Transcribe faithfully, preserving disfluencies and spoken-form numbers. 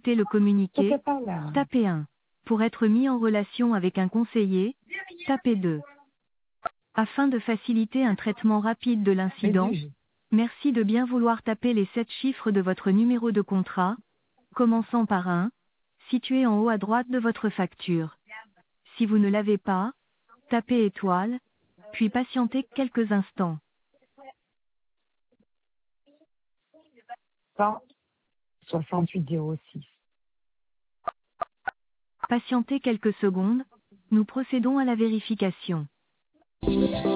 écouter le communiqué, C'était pas là. tapez un. Pour être mis en relation avec un conseiller, tapez deux. Afin de faciliter un traitement rapide de l'incident, Mais dis, merci de bien vouloir taper les sept chiffres de votre numéro de contrat, commençant par un, situé en haut à droite de votre facture. Si vous ne l'avez pas, tapez étoile, puis patientez quelques instants. cent soixante-huit zéro six. Patientez quelques secondes, nous procédons à la vérification.